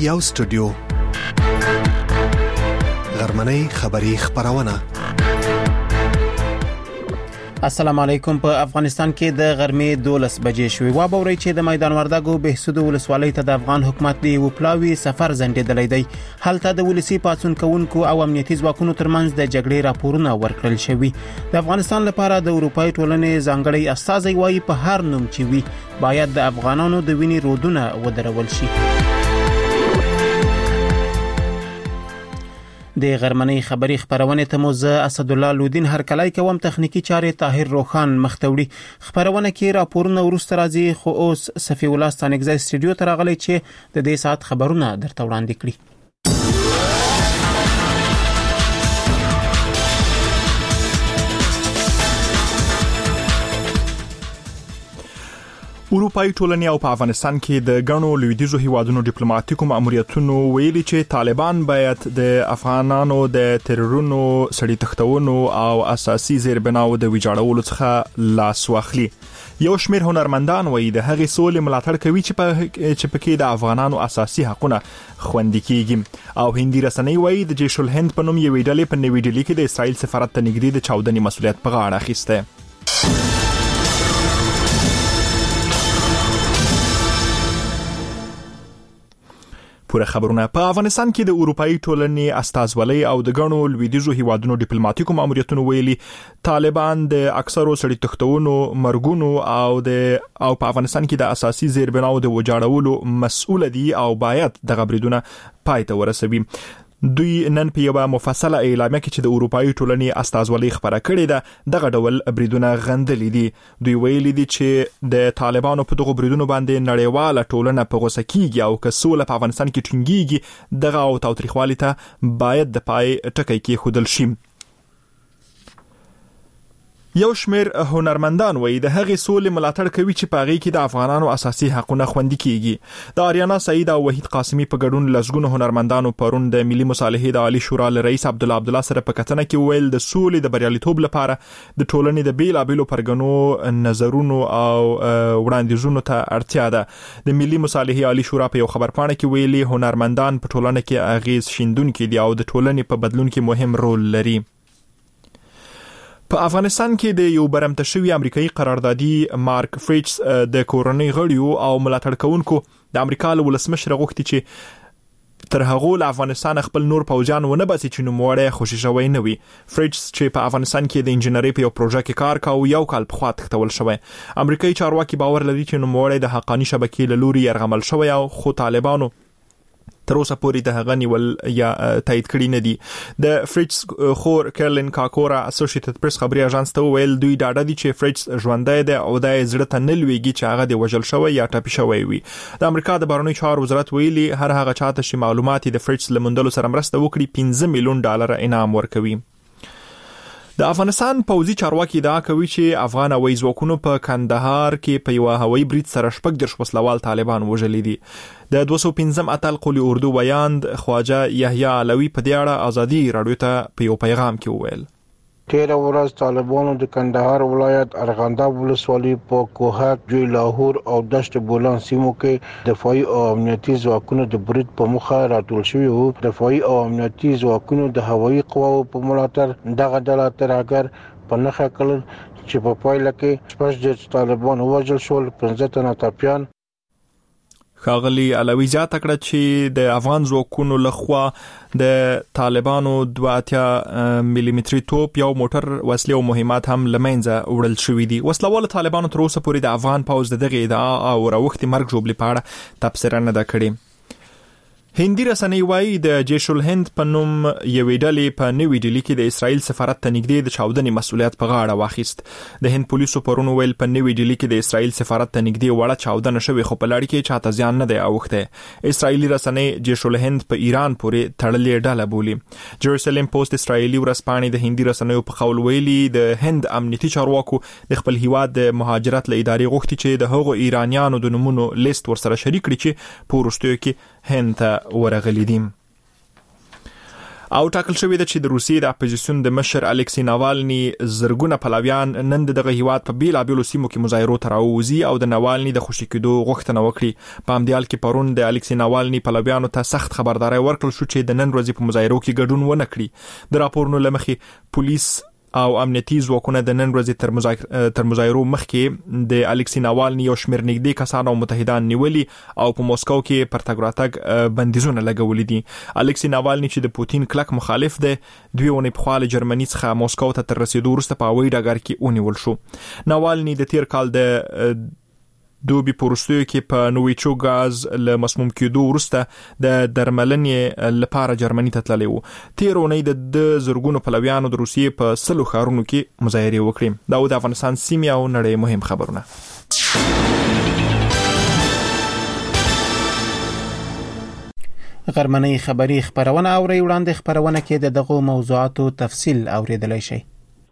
یو سټوډیو غرمنۍ خبری خبرونه. السلام علیکم. په افغانستان کې د غرمې 12 بجې شوې. وابوري چې د میدان وردګو بهسود ولسوالۍ ته د افغان حکومت دی وپلاوي سفر زندیدلې دی. هلته د ولسی پاتون کوونکو او امنیتي ځواکونو ترمنځ د جګړې راپورونه ورکړل شوي. د افغانستان لپاره د اروپאי ټولنې ځانګړي استازي وایي په هر نوم چې وي باید د افغانانو د وینې رودونه ودرول شي. د غرمنۍ خبری خبرونه ته مو زه اسد الله لودین هرکلای کوم. تخنیکی چارې طاهر روخان مختوړي. خبرونه کې راپورونه ورسته راځي خو اوس صفی الله ستانګزای سټوډیو ته راغلی چې د دې ساعت خبرونه درته وړاندې کړي. اروپאי ټولنې او په افغانستان کې د غنو لویدیزو هیوادونو ډیپلوماټیکو ماموریتونو ویلي چې طالبان باید د افغانانو د ترورونو سړي تختونو او اساسي زیربناو د ویجاړولو څخه لاس واخلي. یو شمېر هنرمندان وایي د هغې سولې ملاتړ کوي چې پکې د افغانانو اساسي حقونه خوندي کیږي. او هندي رسنۍ وایي د جیش الهند په نوم یوې ډلې په نوې ډیلي کې د اسرائیل سفارت ته نږدې د چاودنې مسؤلیت په غاړه اخیسته. پوره خبرونه. په افغانستان کې د اروپאי ټولنې استازولۍ او د غنو لویدیزو هیوادونو ډیپلوماټیکو ماموریتونو ویلي طالبان د اکثرو سړي تختونو مرګونو او په افغانستان کې د اساسي زیربناو د وجاړولو مسؤل دي او باید د غبرګونونه پای ته ورسوي. دوی نن په یو مفصله اعلامیه کې چې د اروپאי ټولنې استازولۍ خبره کړې ده دغه ډول بریدونه غندلي دي. دوی ویلي دي چې د طالبانو په دغه بریدونو باندې نړیواله ټولنه په غوسه کیږي او که سوله په افغانستان کې ټینګيږي دغه او تاوتریخوالي ته باید د پای ټکی کې خودل شي. یو شمېر هنرمندان وایي د هغې سولې ملاتړ کوي چې په هغې کې د افغانانو اساسي حقونه خوندي کیږي. د آریانا سعید او وحید قاسمی په ګډون لسګونو هنرمندانو پرون د ملي مصالحې د عالی شورا له رئیس عبدالله سره په کتنه کې ویل د سولې د بریالیتوب لپاره د ټولنې د بیلابیلو پرګنو نظرونو او وړاندیزونو ته اړتیا ده. د ملي مصالحې عالی شورا په یو خبرپاڼه کې ویلي هنرمندان په ټولنه کې اغیز شیندونکي دي او د ټولنې په بدلون کې مهم رول لري. په افغانستان کې د یو برمته شوی امریکایي قراردادي مارک فریچز د کورنۍ غړیو او ملاتړ کوونکو د امریکا له ولسمشر غوښتي چې تر هغه له افغانستان خپل نور پوجان ونه باسي چې نوموړی خوشی شوی نه وي. فریچز چې په افغانستان کې د انجنیری په یو پروژه کې کار کاوه یو کال په خوا تختول شوی. امریکایي چارواکي باور لري چې نوموړی د حقانی شبکې له لوري يرغمل شوی او خو طالبانو تر اوسه پورې د هغه نیول یا تایید کړی نه دي. د فریچز خور کارلین کاکورا اسوسییټډ پریس خبري اژانس ته ویل دوی ډاډه دي چې فریچز ژوندۍ ده او د زړه ته نه لويږي چې هغه د وژل شوی یا ټپي شوی وي. د امریکا د بهرنیو چارو وزارت ویلي هر هغه چاته چې معلومات د فریچز لمندلو سره مرسته وکړي $15 میلیون انعام ورکوي. د افغانستان پوځي چارواکي ادعا کوي چې افغان هوایي ځواکونو په کندهار کې په یو هوایي برید سره 14 وسلوال طالبان وژلي دي. د 215 اتل قلی اردو ویاند خواجه یحیی علوی په دې اړه ازادي رادیو ته په یو پیغام کې وویل: تیره ورځ طالبانو د کندهار ولایت ارغنداب ولسوالۍ په کوهک، جوی لاهور او دشت بولان سیمو کې دفاعي او امنیتي ځواکونو د برید په مخه راټول شوي وو. دفاعي او امنیتي ځواکونو د هوایي قواو په ملاتړ دغه ډله ترهګر په نښه کړل چې په پایله کې 14 طالبان ووژل شول، 15 تنه ټپیان. ښاغلي علوي زیاته کړه چې د افغان ځواکونو لخوا د طالبانو 82 ملي متري توپ، یو موټر، وسلې او مهمات هم لمنځه وړل شوې دي. وسلوال طالبانو تر اوسه پورې د افغان پوځ دغه ادعا او راوختي مرګ جوړې په اړه تبصره نه ده کړې. هندي رسنۍ وایي د جیش الهند په نوم یوې ډلې په نوې ډیلي کې د اسرائیل سفارت ته نږدې د چاودنې مسؤلیت په غاړه واخیست. د هند پولیسو پرون ویل په نوې ډیلي کې د اسرائیل سفارت ته نږدې وړه چاودنه شوې خو په لړ کې چاته ځان نه دی اوښتی. اسرائیلي رسنۍ جیش الهند په ایران پورې تړلې ډله بولي. جروسلم پوسټ اسرائیلي ورځپاڼې د هندي رسنیو په قول ویلي د هند امنیتي چارواکو د خپل هیواد د مهاجرت له ادارې غوښتي چې د هغو ایرانیانو د نومونو لیست ورسره شریک کړي چې په وروستیو کې هند ته ورغلي دي. او ټاکل شوې ده چې د روسیې د اپوزیسیون د مشر الکسی ناوالني زرګونه پلاویان نن دغه هیواد په بیلابېلو سیمو کې مظاهرو ته راووزي او د ناوالني د خوشي کېدو غوښتنه وکړي. په همدې حال کې پرون د الکسی ناوالني پلاویانو ته سخت خبرداري ورکړل شو چې د نن ورځې په مظاهرو کې ګډون ونه کړي. د راپورونو لمخې پولیس او امنیتي ځواکونه د نن ورځې تر مظاهرو مخکې د الکسی ناوالني یو شمېر نږدې کسان او متحدان نیولي او په موسکو کې پر تګ راتګ بندیزونه لګولي دي. الکسی ناوالني چې د پوتین کلک مخالف دی 2 اونۍ پخوا له جرمني څخه موسکو ته تر رسیدو وروسته په هوایي ډګر کې ونیول شو. ناوالني د تیر کال د دوبي پروستیو کې په نوویچو غاز له مسموم کېدو وروسته د درملنې لپاره جرمني ته تللی و. تیر اونۍ د زرګونو پلویانو د روسیې په 100 ښارونو کې مظاهرې وکړې. دا د افغانستان سیمې او نړۍ مهم خبرونه. غرمنۍ خبری خبرونه اوري وړاندې خبرونه کې د دغه موضوعاتو تفصیل اوریدلای شئ.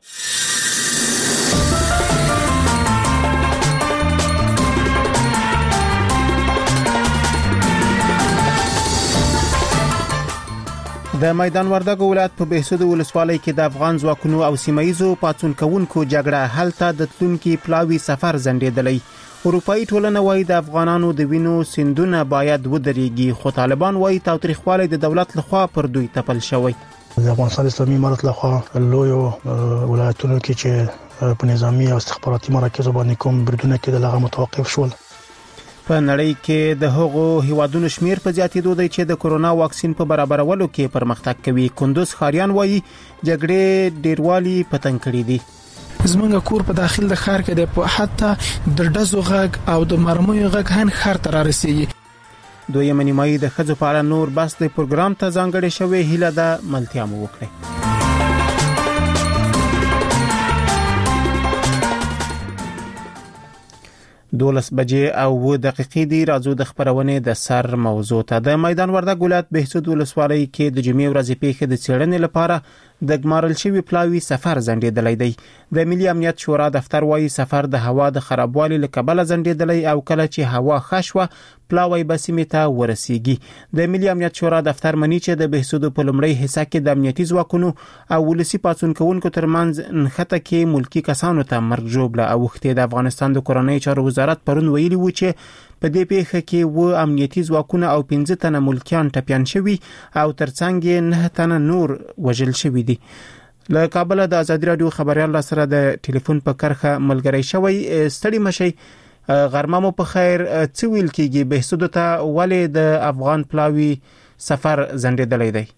د میدان وردګو ولایت په بهسود ولسوالۍ کې د افغان ځواکونو او سیمایزو پاتون کوونکو جګړه هلته د تلونکي پلاوي سفر زندېدلی. اروپایي ټولنه وايي د افغانانو د وینو سندونه باید ودرېږي، خو طالبان وايي تاوتریخوالی د دولت لخوا پر دوی تپل شوی. د افغانستان اسلامي امارت لخوا لویو ولایتونو کې چې په نظامی او استخباراتي مراکزو باندې کوم بریدونه کې دغه متوقف شول. په نړۍ کې د هغو هیوادونو شمیر په زیاتېدو دی چې د کورونا واکسین په برابرولو کې پرمختګ کوي. کندوز خاریان وایي جګړې ډیروالي پتنګ کړي دي. زمونږ کور په داخل د ښار کې د حتی د ډزو غږ او د مرمیو غږ هم ښار ته رارسېږي. دویمه نیمایي د ښځو په اړه نور بحث د پروګرام ته ځانګړې شوې. هیله ده ملتیا مو وکړئ. 12 بجې او 2 دقیقې دی. راځو د خبرونې د سر موضوع ته. د میدان وردګ ولایت بهسود ولسوالۍ کې د جمعې ورځې پیښې د څېړنې لپاره د ګمارل شوی پلاوي سفر زندېدلی دی. د ملي امنیت شورا دفتر وايي سفر د هوا د خرابوالي له کبله زندېدلی او کله چې هوا خشوه پلاوي بسیمه ته ورسیږي. د ملي امنیت شورا دفتر مني چې د بهسود په لومړی حصہ کې د امنیتي ځواکونو او ولسی پاتون کوونکو ترمنځ نښته کې ملکی کسانو ته مرګ ژوبله اوښتې. د افغانستان د کورنۍ چارو وزارت پرون ویلي و چې په دې پیښه کې و امنیتي ځواکونه او 15 تنه ملکیان ټپیان شوي او ترڅنګ 9 تنه نور وژل شوي دي. له کابل د ازادي رادیو خبريال سره د ټلیفون په کرخه ملګری شوی. ستړي مشي غرمه مو په خیر. څه ویل کېږي بهسود ته ولې د افغان پلاوي سفر زندېدلی دی؟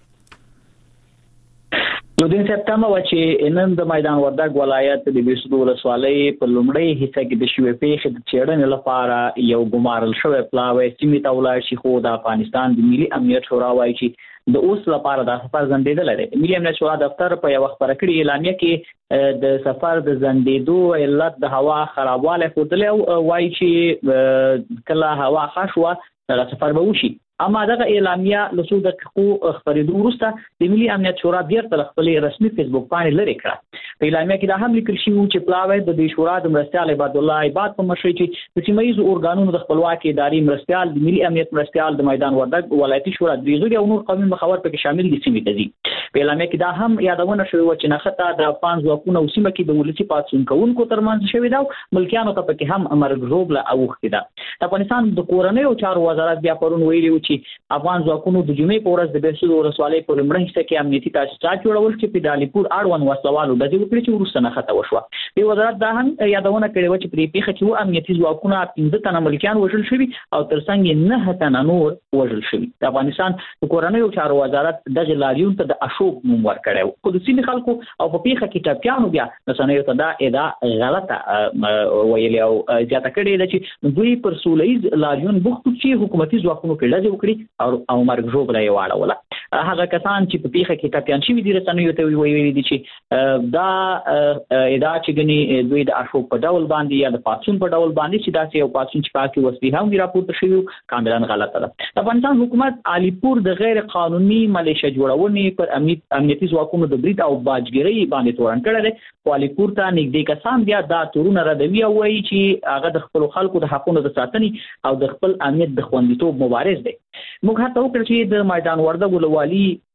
نو د سپتمبر و چې نن د میدان وردګ ولایت د بهسود ولسوالۍ په لومړی حصہ کې د شوې پیښې د څېړنې لپاره یو ګمارل شوی پلاوی سیمې ته ولاړ شي، خو د افغانستان د ملي امنیت شورا وايي چې د اوس لپاره د سفر زندېدل دی. ملي امنیت شورا دفتر په یو خبره کړې اعلامیه کې د سفر د زندېدو علت د هوا خرابوالی ښودلی او وايي چې کله هوا خشوه د سفر به وشي. اما دغه اعلامیه له څو دقیقو خبرېدو وروسته د ملي امنیت شورا بیرته خپل رسمي فیسبوک باندې لري کړه. په اعلامیه کې دا هم لیکل شوی چې پلاوی د دې شورا د مرستیال عباد الله عباد په مشرۍ چې د سیمایي اورګانونو د خپلواکي ادارې مرستیال د ملي امنیت مرستیال د میدان وردګ ولایتي شورا د غړي او نور قومي مخاور پکې شامل دي سیمې ته دي. په اعلامیه کې دا هم یادونه شوی و چې نخته د افغان ځواکونو او سیمه کې د ولسی پاتون کوونکو ترمنځ شوی دا ملکیانو ته پکې هم مرګ ژوبله اوښتې ده. د افغانستان د کورنۍ چارو وزارت بیا پرون ویلي و چې افغان ځواکونو د جمعې په ورځ د بهسود ولسوالۍ په لومړي حصہ کې امنیتي تاسیسات جوړول چې په دالیپور اړوند وسلوالو ډزې وکړې چې وروسته نښته وشوه. د وزارت دا هم یادونه کړې و چې په دې پیښه کې امنیتي ځواکونه 15 تنه ملکیان وژل شوي او ترڅنګ 9 تنه نور وژل شوي. د افغانستان د کورنۍ چارو وزارت دغه لاریون ته د اشوب نوم ورکړی، خو د سیمې خلکو او په پیښه کې ټپیانو بیا رسنیو ته دا ادعا غلطه ویلې او زیاته کړې ده چې دوی پر سولهییز لاریون بوخت چې حکومتي ځواکونو کې ډزې وکړي او مرګ ژوبله یې واړوله. هغه کسان چې په پیښه کې ټپیان شوي دي رسنیو ته ویلي دي چې دا ادعا چې ګنې دوی د اشوب په ډول باندې یا د پاتون په ډول باندې چې داسې یو پاتون چې پاکي وسلې هم راپورته شوي کاملا غلطه ده. د افغانستان حکومت علیپور د غیر قانوني ملیشه جوړونې پر امنیتي ځواکونو د برید او باجګرۍ باندې تورن کړی دی. علیپور ته نږدې کسان بیا دا تورونه ردوي او وایي چې هغه د خپل خلکو د حقونو د ساتنې او د خپل امنیت د خوندیتوب مبارز دی. موږ هڅه وکړه چې د میدان وردګ ولوالي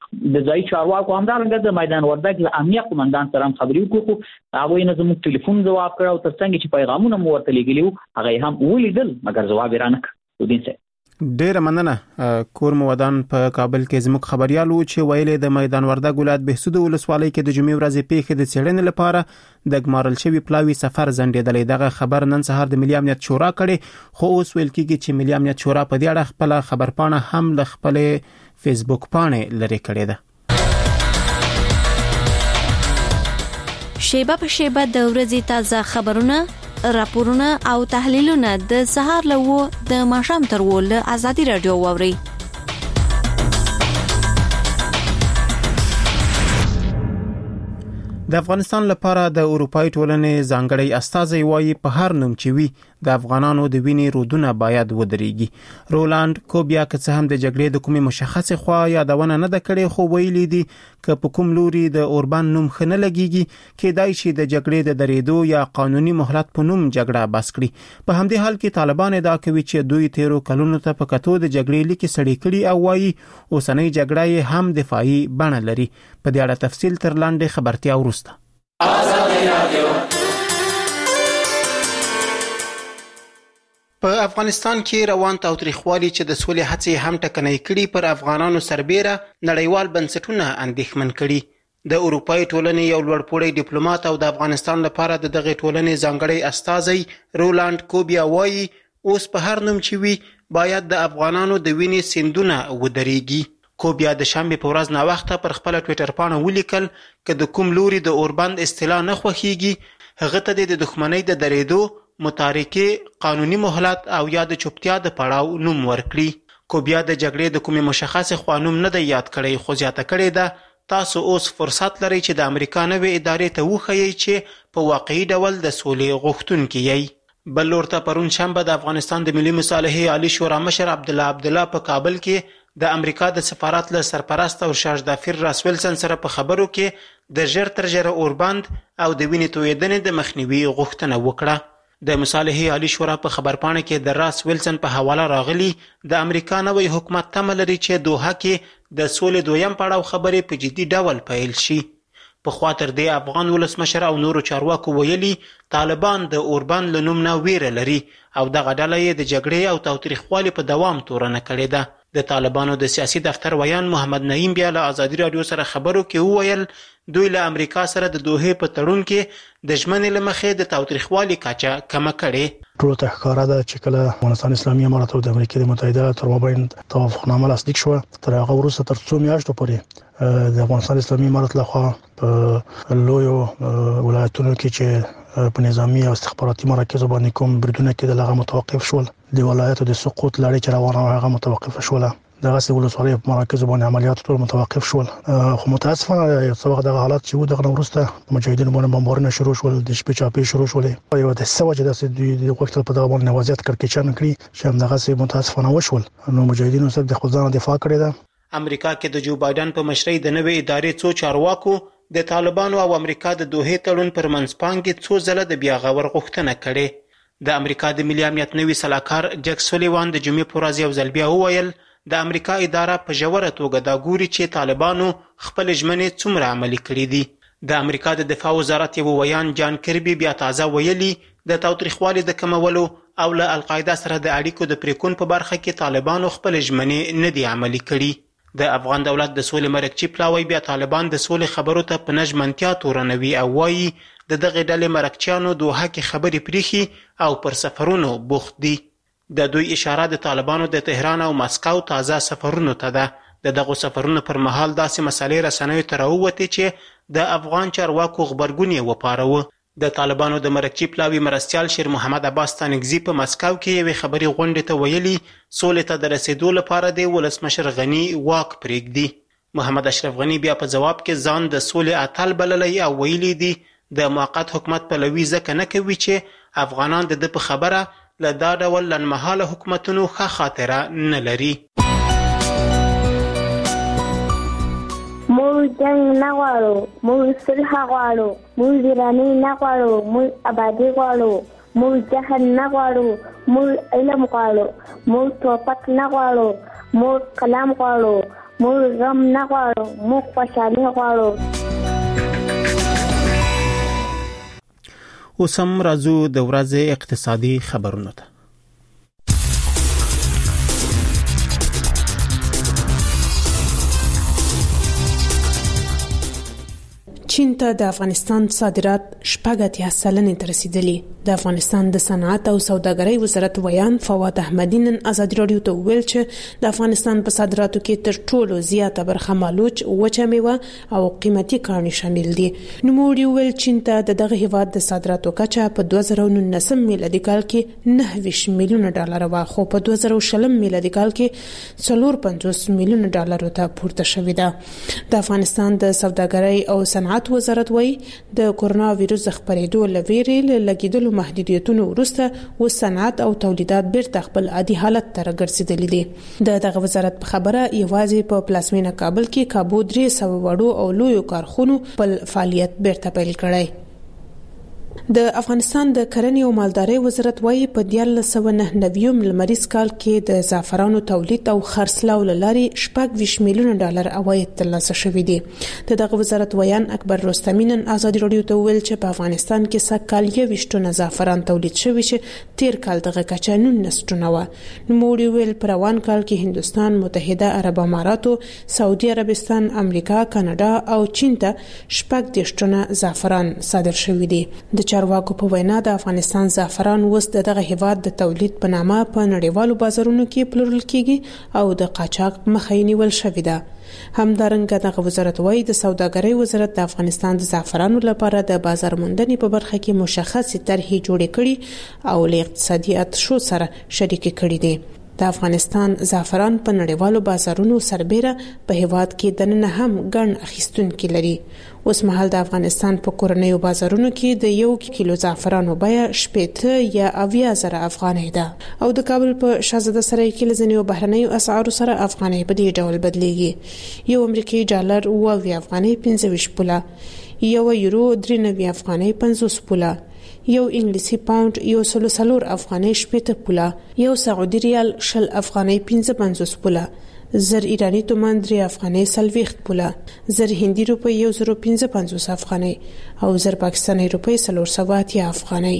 د ځای چارواکو همدارنګه د میدان وردګ له امنیه قومندان سره خبرې وکړو هغه نه زموږ ټلیفون جواب کړ او ترڅنګ چې پیغامونه مو ورته لګیلو هغه هم ولیدل مګر جواب یې رانه کړ ودین سه ډیر مننه کور مو ودان په کابل کې زموږ خبريالو چې ویلې د میدان وردګ ولایت بهسود ولسوالۍ کې د جمعې ورځې پیښې د څېړنې لپاره د ګمارل شوی پلاوی سفر زندېدلې دغه خبر نن سهار د ملي امنیت شورا کړي خو اوس ویل کېږي چې ملي امنیت شورا په دې اړه خپل خبرپاڼه هم له خپل فیسبوک پاڼې لري کړې ده شیبه په شیبه د ورځې تازه خبرونه راپورونه او تحلیلونه د سهار له د ماښام تر ول ازادي رادیو ووري د افغانستان لپاره د اروپای ټولنې ځانګړی استازی وایي په هر نوم چې وي د افغانانو د وینې رودونه باید ودرېږي رولاند کوبیا که څه هم د جګړې د کومې مشخصه خوا یادونه نه ده کړې خو ویلي دي چې په کوم لوري د اوربان نوم خنه لګيږي کېدای شي د جګړې د درېدو یا قانوني مهلت په نوم جګړه بس کړي په همدې حال کې طالبان ادعا کوي چې دوی 13 کلونو ته په کتو د جګړې لیکي سړې کړي او وایي اوسنۍ جګړه هم دفاعي بڼه لري په دې اړه تفصیل تر لاندې خبرتیا وروسته په افغانستان کې روان تاوتریخوالي چې د سولې هڅې هم ټکنۍ کړي پر افغانانو سربېره نړیوال بنسټونه اندېښمن کړي د اروپای ټولنې یو لوړپوړی ډیپلوماټ او د افغانستان لپاره د دغه ټولنې ځانګړی استازی رولاند کوبیا وایي اوس په هر نوم چې وي باید د افغانانو د وینې سیندونه ودرېږي کوبیا د شنبې په ورځ نا وخته پر خپل ټوئیټر پاڼه ولیکل چې د کوم لوري د اوربند اصطلاح نه خوښيږي هغه ته د دښمنۍ د درېدو متارکه قانوني مهلت او یا د چوپتیا د پړاو نوم ورکړي کوبیا د جګړې د کومې مشخصه خوانوم نه دی یاد کړی خو زیاته کړی ده تاسو اوس فرصت لرئ چې د امریکا نوې ادارې ته وښیئ چې په واقعي ډول د سولې غوښتونکي یې بل لورته پرون شنبه د افغانستان د ملي مصالحې عالی شورا مشر عبدالله په کابل کې د امریکا د سفارت له سرپرست او شاهدافیر راس ویلسن سره په خبرو کې د ژر تر ژره اوربند او د وینې تویدنې د مخنیوي غوښتنه وکړه د مصالحې عالی شورا په خبرپاڼه کې د راس ویلسن په حواله راغلی د امریکا نوې حکومت تمه لري چې دوحه کې د سولې دویم پړاو خبرې په جدي ډول پیل شي په خاطر د افغان ولسمشر او نورو چارواکو ویلي طالبان د اوربند له نوم نه ویره لري او دغه ډله یې د جګړې او تاوتریخوالي په دوام تورنه کړې ده د طالبانو د سیاسي دفتر ویان محمد نعیم بیا له ازادي رادیو سره خبرو کې وویل دوی له امریکا سره د دوحه په تړون کې د ژمنې لمخې د تاوتریخوالي کچه کمه کړي ټول ته ښکارا ده چې کله افغانستان اسلامي امارات او د امریکا متحده تر مابین توافقنامه لاسلیک شو تر هغه وروسته تر څو میاشتو پورې د افغانستان اسلامي امارات لخوا په لویو ولایتونو کې چې په نظامی او استخباراتي مراکزو باندې کوم بریدونه کې دغه متوقف شول د ولایتو د سقوط لړۍ چې روانه هغه متوقف شول دغه ولسوالۍ په مراکزو باندې عملیات ټول متوقف شول خو متاسفانه یو څه وخت دغه حالات چې و دغه وروسته مجاهدین باندې بمبارونه شروع شول د شپې چاپی شروع شولې یو د سوجه د دوی وخت په دغه باندې وضعیت کړکېچن کړی چې دغه سي متاسفانه وشول نو مجاهدینو سره د خپل ځان دفاع کړی ده امریکا کې د جو بایدن په مشرۍ د نوې ادارې څو چارواکو د طالبانو او امریکا د دوحه تړون پر منځپانګې څو ځله د بیا غور غوښتنه کړې د امریکا د ملي امنیت نوي سلاکار جک سولیوان د جمعې په ورځ یو ځل بیا وویل د امریکا اداره په ژوره توګه دا ګوري چې طالبانو خپل ژمنې څومره عملي کړې دي د امریکا د دفاع وزارت یو ویان جان کربي بیا تازه ویلي د تاوتریخوالي د کمولو او له القاعده سره د اړیکو د پریکون په برخه کې طالبانو خپل ژمنې نه دي عملي کړي د افغان دولت د سولې مرکچی پلاوی بیا طالبان د سولې خبرو ته په نجمنتیا تورنوي او وایي د دغه ډلې مرکچیانو دوحه کې خبرې پریخي او پر سفرونو بوخت دي د دوی اشاره د طالبانو د تهران او مسکو تازه سفرونو ته ده د دغه سفرونو پر مهال داسې مسالې رسنیو ته راووتې چې د افغان چارواکو غبرګون یې وپاروه د طالبانو د مرکچی پلاوی مرستیال شیر محمد عباس تانګزی په مسکو کې یوې خبري غونډې ته ویلي سولې ته د رسیدو لپاره د ولسمشر غنی واک پرېږدي محمد اشرف غنی بیا په جواب کې ځان د سولې اتل بللی او ویلي دی د موقت حکومت پلوي ځکه نه کوي چې افغانان د په خبره له دا ډول لنډمهاله حکومتونو ښه خاطره نه لري موږ جنگ نه غواړو موږ صلح غواړو موږ ویراني نه غواړو موږ آبادي غواړو موږ جهل نه غواړو موږ علم غواړو موږ توپک نه غواړو موږ کلام غواړو موږ غم نه غواړو، موږ خوشحالي غواړو. اوس هم راځو د ورځې اقتصادي خبرونو ته. چین ته د افغانستان صادرات 80% ته رسیدلي. د افغانستان د صنعت او سوداګرۍ وزارت ویان فواد احمدی نن ازادي رادیو ته ویل چې د افغانستان په صادراتو کې تر ټولو زیاته برخه مالوچ، وچه میوه او قیمتي کاڼي شامل دي. نوموړي ویل چین ته دغه هیواد د صادراتو کچه په 2019 میلادي کال کې 9 میلیون ډالر و، خو په 2020 میلادي کال کې 450 میلیون ډالر ته پورته شوې ده. د افغانستان د سوداګرۍ او صنعت وزارت وایي د کورونا وایرس خپرېدو لویرې لګیدلو محدودیتونو وروسته و صنعت او تولیدات بیرته خپل عادي حالت ته راګرځېدلي دي. دغه وزارت په خبره یوازې په پلازمینه کابل کې کابو 300 وړو او لویو کارخونو خپل فعالیت بیرته پیل کړی. د افغانستان د کرنې او مالدارۍ وزارت وایي په 1999 لمریز کال کې د زعفرانو تولید او خرڅلاو لارې 26 میلیون ډالر عواید ترلاسه شوي دي. دغه وزارت ویان اکبر رستمی نن ازادي رادیو ته ویل چې په افغانستان کې سږکال 21 ټنه زعفران تولید شوي چې تیر کال دغه کچه 19 ټنه و. نوموړي ویل په روان کال کې هندستان، متحده عرب اماراتو، سعودي عربستان، امریکا، کاناډا او چین ته 18 ټنه زعفران صادر شوي دي. د چارواکو په وینا د افغانستان زعفران اوس دغه هیواد د تولید په نامه په نړیوالو بازارونو کې پلورل کیږي او د قاچاق مخه نیول شوې ده. همدارنګه دغه وزارت وایي د سوداګرۍ وزارت د افغانستان د زعفرانو لپاره د بازار موندنې په برخه کې مشخصې طرحې جوړې کړي او له اقتصادي اتشو سره شریک کړي دي. د افغانستان زعفران په نړیوالو بازارونو سربېره په هیواد کې دننه هم ګڼ اخیستونکي لري. اوس مهال د افغانستان په کورنیو بازارونو کې د 1 کیلو زعفرانو بیه 80 یا 90,000 افغانۍ ده او د کابل په شاهزاده سرای کې لزنیو بهرنیو اسعارو سره افغانۍ په دې ډول بدلیږي. یو امریکایي ډالر 20 افغانۍ 25 پوله، یو یورو 93 افغانۍ 50 پوله، یو انګلیسي پاوند 104 افغانۍ 80 پوله، یو سعودي ریال 20 افغانۍ 55 پوله، زر ایرانی تومان 3 افغانۍ 40 پوله، زر هندي روپی 1055 افغانۍ او زر پاکستاني روپی 480 افغانۍ.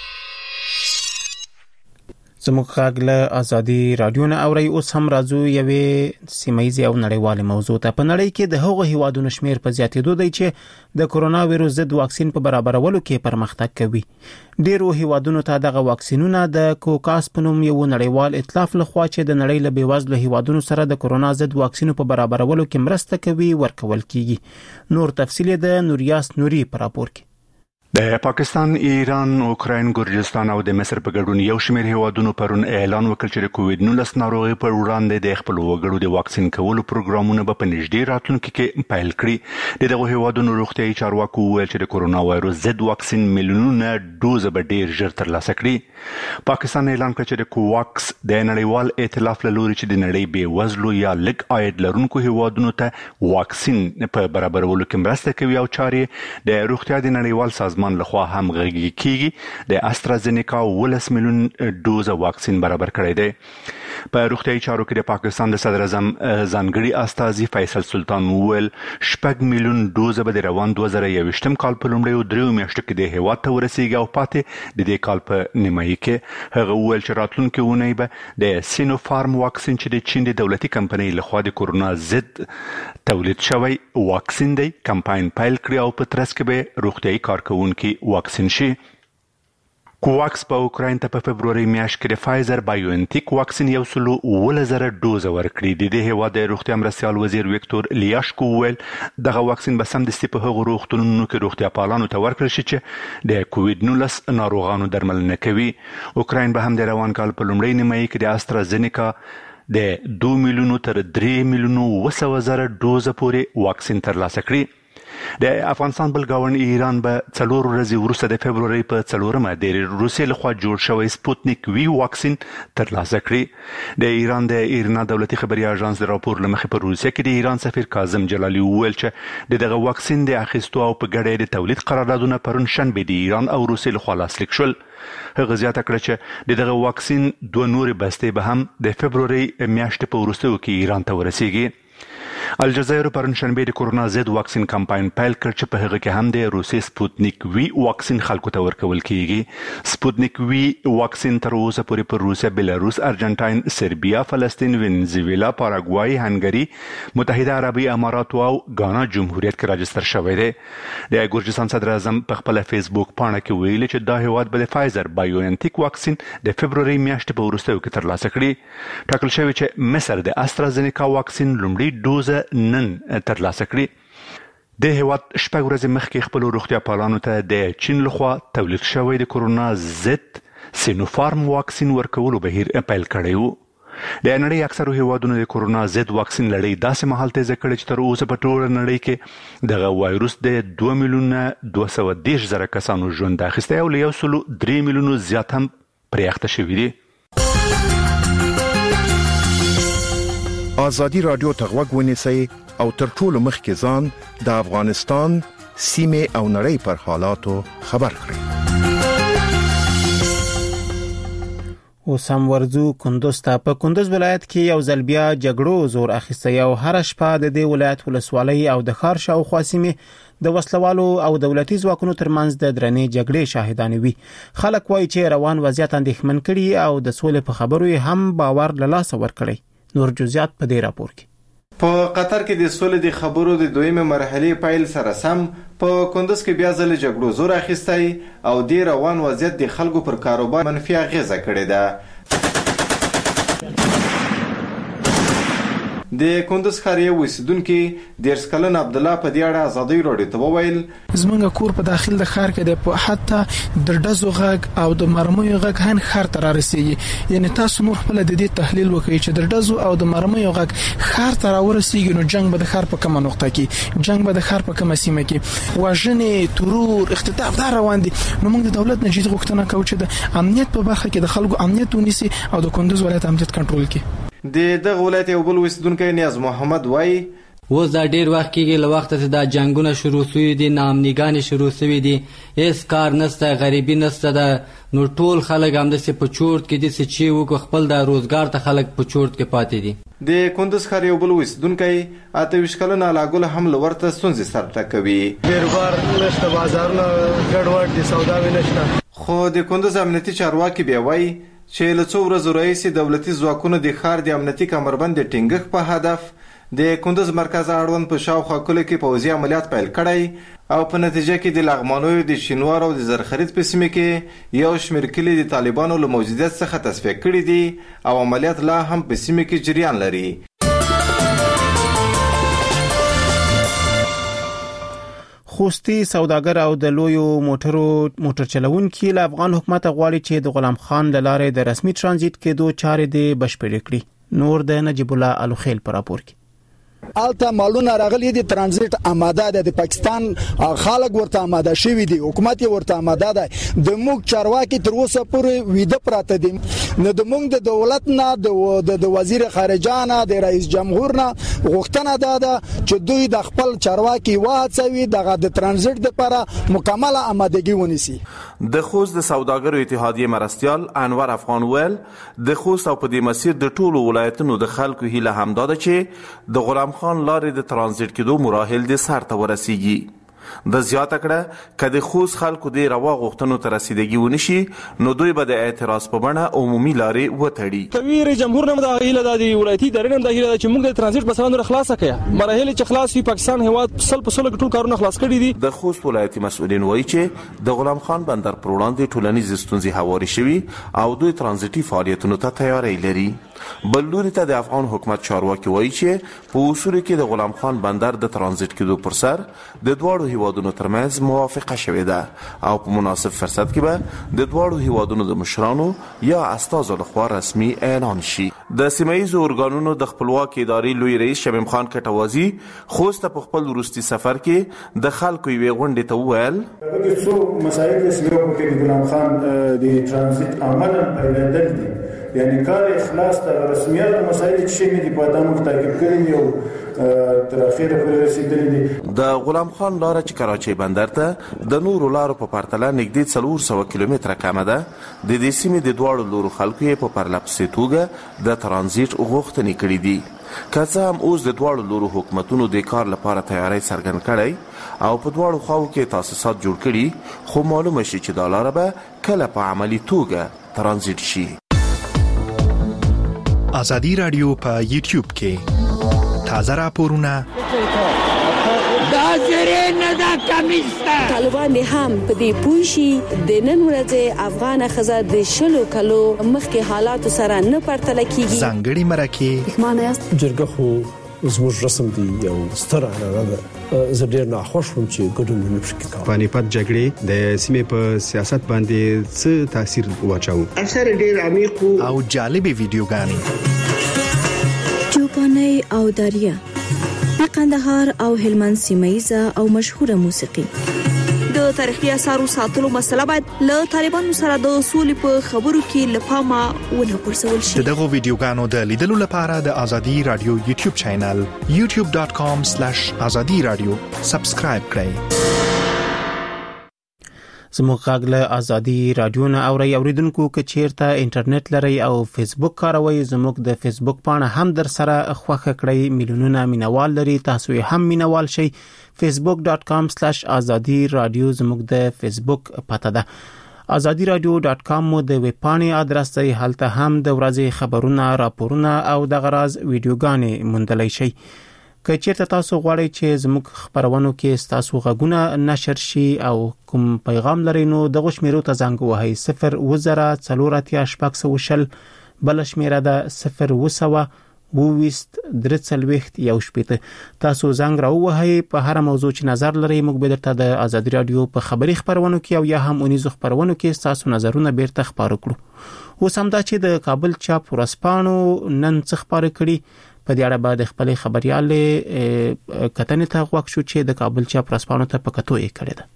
زموږ غږ له ازادي رادیو نه اوري. اوس هم راځو یوې سیمایي او نړیوالې موضوع ته. په نړۍ کې د هغو هیوادونو شمیر په زیاتېدو دی چې د کورونا وایرس ضد واکسین په برابرولو کې پرمختګ کوي. ډیرو هیوادونو ته دغه واکسینونه د کوکاس په نوم یو نړیوال ائتلاف لخوا چې د نړۍ له بیوزلو هیوادونو سره د کورونا ضد واکسینو په برابرولو کې مرسته کوي ورکول کیږي. نور تفصیل د نوریاس نوري پر راپور کې. د پاکستان، ایران، اوکراین، ګرجستان او د مصر په ګډون یو شمېر هیوادونو پرون اعلان وکړ چې د کووډ-19 ناروغي پر وړاندې د خپل وګړو د واکسین کولو پروګرامونه په نږدې راتلونکي کې پیل کړي. دغه هیوادونو روغتیايي چارواکو وویل چې د کورونا وایرس ضد واکسین میلیونونه ډوز به ډیر ژر ترلاسه کړي. پاکستان اعلان کړ چې د کوواکس د نړیوال ائتلاف له لوري چې د نړۍ بیوزلو یا لږ عاید لرونکو هیوادونو ته واکسین په برابرولو کې مرسته کوي او چارې د روغتیا د نړیوال سازمان لخوا هم غږی کیږي. د استرازینیکا 10 میلیون ډوز واکسین برابر کړی دی. په روغتیايي چارو کې د پاکستان د صدر اعظم ځانګړي استازي فیصل سلطان وویل 6 میلیون ډوز به د روان 2021 کال په لومړیو 3 میاشتو کې د هیواد ته ورسیږي او پاتې د دې کال په نیمایي کې. هغه وویل چې راتلونکي اونۍ به د سینوفارم واکسین چې د چین د دولتي کمپنۍ لخوا د کورونا ضد تولید شوی واکسین دی کمپاین پیل کړی او په ترڅ کې به روغتیايي کارکونکي واکسین شي. کوواکس په اوکراین ته په فبروري میاشت کې د فایزر بایوانټیک واکسین 1,000 ډوز ورکړي. د دې هیواد د روغتیا مرستیال وزیر ویکتور لیاشکو ویل دغه واکسین به سمدستي په هغو روغتونونو کې روغتیا پالانو ته ورکړل شي چې د کووډ-19 ناروغانو درملنه کوي. اوکراین به هم د روان کال په لومړۍ نیمایي کې د استرازینیکا د 2 میلیونو تر 3 میلیونو 200,000 ډوز پورې واکسین ترلاسه کړي. د افغانستان بل ګاونډ ایران به 4 ورځې وروسته د فبروري په 4مه د روسیې لخوا جوړ شوی سپوتنیک وی واکسین ترلاسه کړي. د ایران د ایرنا دولتي خبري اژانس د راپور لمخې په روسیه کې د ایران سفیر کاظم جلالی وویل چې دغه واکسین د اخیستو او په ګډه د تولید قراردادونه پرون شنبه د ایران او روسیې لخوا لاسلیک شول. هغه زیاته کړه چې دغه واکسین 2 نورې بستې به هم د فبروري میاشتې په وروستیو کې ایران ته ورسیږي. الجزایر پرنشنبه د کورونا ضد واکسین کمپاین پیل کړ چې په هغه کې هم د روسي سپوتنیک وی واکسین خلکو ته ورکول کیږي. سپوتنیک وی واکسین تر اوسه پورې پر روسیا، بلاروس، ارجنټاین، سربیا، فلسطین، وینزویلا، پاراګوای، هنګری، متحده عربي امارات او غانا جمهوریت کې راجستر شوی دی. د ګورجستان صدر اعظم په خپل فیسبوک پاڼه کې ویلي چې دا هیواد به د فایزر بایوانټیک واکسین د فبروري میاشتې په وروستیو کې ترلاسه کړي. ټاکل شوی چې مصر د استرازینیکا واکسین لومړی ډوز نن ترلاسه کړي. د هیواد شپږ ورځې مخکې خپل روغتیا پالانو ته د چین لخوا تولید شوی د کورونا ضد سینوفارم واکسین ورکولو بهیر پیل کړی و. د نړۍ اکثرو هیوادونو د کورونا ضد واکسین لړۍ داسې مهال تیزه کړې چې تر اوسه په ټوله نړۍ کې دغه وایروس د 2,210,000 کسانو ژوند اخیستی او له 1.3 میلیونو زیات هم پرې اخته شوي دي. آزادی رادیو ته غوږ ونیسئ او تر ټولو مخکې ځان د افغانستان سیمې او نړۍ پر حالاتو خبر کړئ. اوس هم ورځو کندوز ته. په کندوز ولایت کې یو ځل بیا جګړو زور اخیستی او هر شپه د دې ولایت ولسوالۍ او د ښار شاوخوا سیمې د وسلوالو او دولتي ځواکونو ترمنځ د درنې جګړې شاهدانې وي. خلک وایي چې روان وضعیت اندېښمن کړي او د سولې په خبرو هم باور له لاسه ورکړي. نور جزئیات په دې راپور کې. په قطر کې د سولې د خبرو د دویمه مرحله پیل سره سم په کندوز کې بیا ځل جګړو زور اخیستی او د روان وضعیت د خلکو پر کاروبار منفي اغیزه کړې ده. د کندوز ښار یو اوسیدونکي 13 کلن عبد الله په دې اړه ازادي راډیو ته وویل زمونږ کور په داخل د ښار کې د حتی د ډزو غږ او د مرمیو غږ هن ښار ته رارسیږي. یعنی تاسو نور خپل د دې تحلیل وکړئ چې د ډزو او د مرمیو غږ ښار ته راورسیږي نو جنگ به د ښار په کومه نقطه کې، جنگ به د ښار په کومه سیمه کې، وژنې، ترور، اختطاف دا روان دي. نو موږ د دولت نه جدي غوښتنه کوو چې د امنیت په برخه کې د خلکو امنیت ونیسي او د کندوز ولایت امنیت کنټرول کړي. د دغه ولایت یو بل اوسیدونکی نیاز محمد وایي اوس دا ډیر وخت کېږي له وخته چې دا جنگونه شروع شوي دي، ناامنیګانې شروع شوي دي، هیڅ کار نشته، غریبي نشته ده. نو ټول خلک همداسې په چورت کې دي چې وکړو خپل د روزګار ته خلک په چورت کې پاتې دي. د کندوز ښار یو بل اوسیدونکی 28 کلن علاګل هم له ورته ستونزې سر ټکوي. بیروبار نشته، بازارونه ګډوډ دي، سوداوي نشته. خو د کندوز امنیتي چارواکي بیا وایي چې له څو ورځو راهیسې دولتي ځواکونو د ښار د امنیتي کمربند د ټینګښت په هدف د کندوز مرکز اړوند په شاوخوا کلو کې پوځي عملیات پیل کړی او په نتیجه کې د لغمانیو د شینوار او د زرخرید په سیمه کې یو شمېر کلي د طالبانو له موجودیت څخه تصفیه کړي دي او عملیات لا هم په سیمه کې جریان لري. خوستي سوداګر او د لویو موټر چلوونکي له افغان حکومت غواړي چې د غلام خان له لارې د رسمي ترانزیت کېدو چارې د بشپړې کړي. نور د نجیب الله الوخیل پر راپور کې. الته مالونه راغلي دي، ترانزیت آماده ده، د پاکستان خلک ورته آماده شوی دي، حکومت یې ورته آماده ده. د موږ چارواکي تر اوسه پورې ویده پراته دي. نو د موږ د دولت نه د وزیر خارجه نه د رئیس جمهور نه غوښتنه ده چې دوی د خپل چارواکي وهڅوي دغه د ترانزیت لپاره مکمله آمادګي ونیسي. د خوست د سوداګرو اتحادیې مرستیال انور افغان ویل د خوست او په دې مسیر د ټولو ولایتونو د خلکو هیله همدا ده چې د غلام خان لارې د ترانزیت کېدو مراحل د سر ته ورسیږي. د زیاته کړه که د خوست خلکو د روا غوښتنو ته رسیدګي ونشي نو دوی به د اعتراض په بڼه عمومي لارې وتړي. کوي جمهور نه د هیله د ولایتي ادارې نه د هیله چې موږ د ترانزیت مسله خلاصه کړو، مراحل چې خلاص وي پاکستان هیواد په سل ټول کارونه خلاص کړي دي. د خوست ولایتي مسؤلین وایي چې د غلام خان بندر پر وړاندې ټولنیز ستونزې هواري شوي او دوی ترانزیتي فعالیتونو ته تیاری لري. بل لوري ته د افغان حکومت چارواکي وایي چې په اصول کې د غلام خان بندر د ترانزیت کېدو پر سر د دواړو هیوادونو ترمنځ موافقه شوې ده او په مناسب فرصت کې به د دواړو هیوادونو د مشرانو یا استازو لخوا رسمي اعلان شي. د سیمه‌ییزو ارګانونو د خپلواکۍ ادارې لوی رئیس شمیم خان کټوازی خوست په خپل وروستي سفر کې د خلکو یوې غونډې ته وویل د څو مسایل د سیمو کې د غلام خان د ترانزیت عملاً پیلېدل دي، یعنی کار اخلاص د رسمیت مسایل چې دي په دامو کې تاکید کړی او تر اخره پورې رسیدلي دي. د غلام خان لاره چې کراچۍ بندر ته د نورو لارو په پرتله نږدې 400 کیلومتره کمه ده. د دې سیمې د دواړو لورو خلکو یې په پرله پسې توګه د ترانزیت غوښتنې کړې دي. که څه هم اوس د دواړو لورو حکومتونو د کار لپاره تیاری څرګند کړی او په دواړو خواو کې تاسیسات جوړ کړي، خو معلومه شي چې دا لاره به کله په عملي توګه ترانزیت شي. ازادي رادیو په یوټیوب کې تازه راپورونه طالبان هم په دې پوښي د نن ورځې افغان خزه د شلو کلو مخکې حالات سره نه پرتل کیږي. ځانګړي مرکه جرګه خو زموږ رسم دی یو ستر اړه ده. زه ډیر ناخوښ وم چې ګډون نه پکې کاوه. پانیپت جګړې د سیمې په سیاست باندې څه تاثیر واچاو؟ اثر ډیر عمیق او جالب ویډیوګانې چوپاني او دریا د قندهار او هلمند سیمایزه او مشهوره موسیقي. د تاریخي اثارو ساتلو مسله باید له طالبانو سره د اصول په خبرو کې لپاره ونه پرسول شي. دغه ویډیوګانو د لیدلو لپاره د ازادي رادیو یوټیوب چینل youtube.com/azadiradio سبسکرایب کړئ. زموږ غږ له ازادي رادیو نه اوریدونکو که چیرته انټرنیټ لري او فیسبوک کاروي، زموږ د فیسبوک پاڼه هم در سره خوښه کړئ. میلیونونه مینوال لري، تاسو هم مینوال شئ. facebook.com/azadiradio زموږ د فیسبوک پته ده. azadiradio.com مو د ویب پاڼې ادرس دی. هلته هم د ورځې خبرونه، راپورونه او د غراز ویډیوګانې موندلای شئ. که چیرته تاسو غواړئ چې زموږ خبرونو کې تاسو غږونه نشر شي او کوم پیغام لرئ، نو دغه شمیرو ته زنګ ووهئ 00484 بل شمیره ده 02023 تاسو زنګ راووهئ. په هر موضوع چې نظر لرئ موږ به درته د ازادي رادیو په خبري خبرونو کې او یا هم اونیزو خبرونو کې تاسو نظرونه بیرته خبرو کړو. اوس هم دا چې د کابل چاپ ورسپانو نن څه خبرې کړي په دې اړه باید خپل خبريالې کتنې ته غوښ شو چې د کابل چاپ ورسپانو ته پکتو یې کړی ده.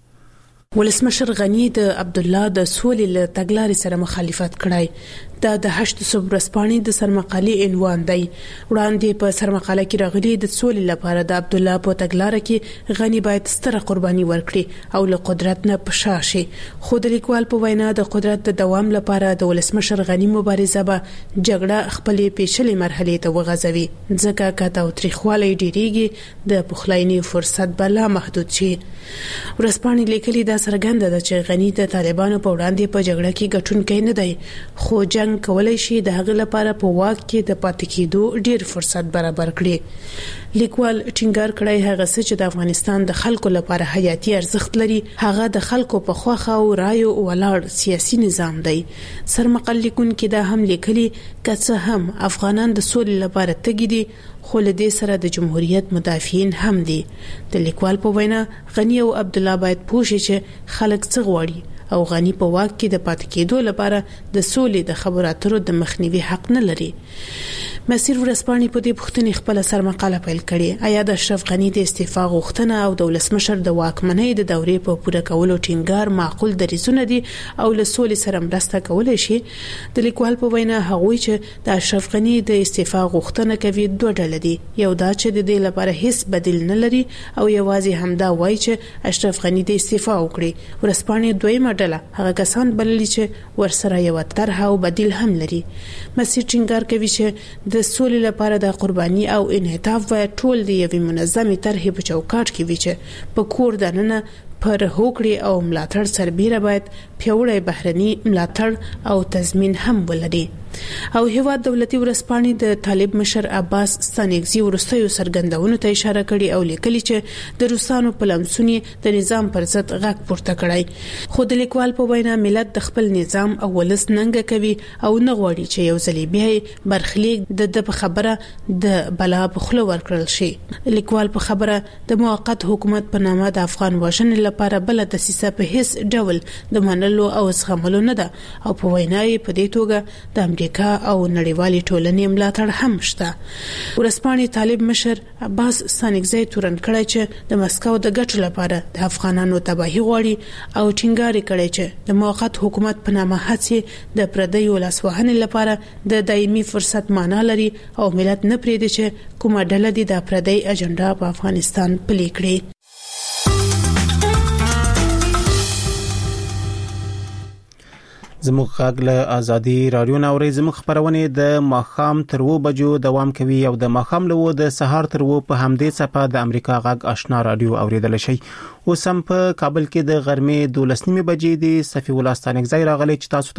ولسمشر غنی د عبد الله د سولې له تګلارې سره مخالفت کړای. دا د 8 صبح رسپانې د سرمقالي عنوان دی. وړاندې په سرمقاله کې راغلي د سولې لپاره د عبد الله په تګلارې کې غنی باید ستره قرباني ورکړي او له قدرت نه پشاشي. خو د لیکوال په وینا د قدرت د دوام لپاره د ولسمشر غنی مبارزه به جګړه خپلې پیچلې مرحله ته وغځوي، ځکه کته او تاریخوالي ډیریږي د پخلاینې فرصت بلا محدود شي. ورسپانې لیکلي دا څرګنده ده چې غنی د طالبانو په وړاندې په جګړه کې ګټونکی نه دی، خو جنگ کولای شي د هغه لپاره په واک کې د پاتې کېدو ډیر فرصت برابر کړي. لیکوال ټینګار کړی هغه څه چې د افغانستان د خلکو لپاره حیاتي ارزښت لري هغه د خلکو په خوخه او رایو ولاړ سیاسي نظام دی. سرمقلکون کې دا هم لیکلي کڅه هم افغانان د سولې لپاره تګي دي، خو له دې سره د جمهوریت مدافعین هم دي. د لیکوال په وینا غنی او عبد الله باید پوښي چې خلک څه غواړي او غنی په واک کې د پاتې کېدو لپاره د سولې د خبرو اترو د مخنیوي حق نه لري. مسیر ورسپانې په دې پوښتنې خپل سرمقاله پیل کړي. آیا د اشرف غنی د استعفا غوښتنه او د ولسمشر د واکمنۍ د دورې په پوره کولو ټینګار معقول دریځونه دي او له سولې سره مرسته کولای شي؟ د لیکوال په وینا هغوی چې د اشرف غنی د استعفا غوښتنه کوي دوه ډول دي. یو دا چې د دې لپاره هیڅ بدیل نه لري او یوازې همدا وایي چې اشرف غنی د استعفا وکړي. ورسپانې دویمه ډله هغه کسان بللي چې ورسره یو طرح او بدیل هم لري. مسیر ټینګار کوي چې د سولې لپاره د قرباني او انعطاف و ټول دی یوې منظمې طرحې په چوکاټ کې وي چې په کور دننه پر هوکړې او ملاتړ سربېره باید پیوړی بهرني ملاتړ او تضمین هم ولري. او هیواد دولتي ورسپانې د طالب مشر عباس ستانکزي ورستیو سرګندونو ته اشاره کړې او لیکلي چې د روسانو په لمسونی د نظام پر ضد غږ پورته کړای. خو د لیکوال په وینا ملت د خپل نظام او ولس ننګ کوي او نه غواړي چې یو ځلې بیا برخلیک د خبره د بلا په خوله ورکړل شي. لیکوال په خبره د موقت حکومت په نامه د افغان وژنې لپاره بل تاسیسه په هیڅ ډول د منلو او زغملو نه ده او په وینا یې په دې توګه د امریکا او نړیوالې ټولنې ملاتړ هم شته. ورسپانې طالب مشر عباس ستانکزي تورن کړی چې د مسکو د ګټو لپاره د افغانانو تباہي غواړي او ټینګار کړی چې د موقت حکومت په نامه هڅې د پردیو لاسوهنې لپاره د دایمي فرصت معنا لري او ملت نه پریږدي چې کومه ډله د پردی اجنډا په افغانستان پلي کړي. زموږ غږ له ازادي رادیو ناوري زموږ خبرونه د ماخام تر 2 بجو دوام کوي او د ماخام له د سهار تر 2 په همدې صفه د امریکا غږ آشنا رادیو اوریدل شي. اوس هم په کابل کې د غرمې 12 بجې د صفي ولستانک ځای راغلي چې تاسو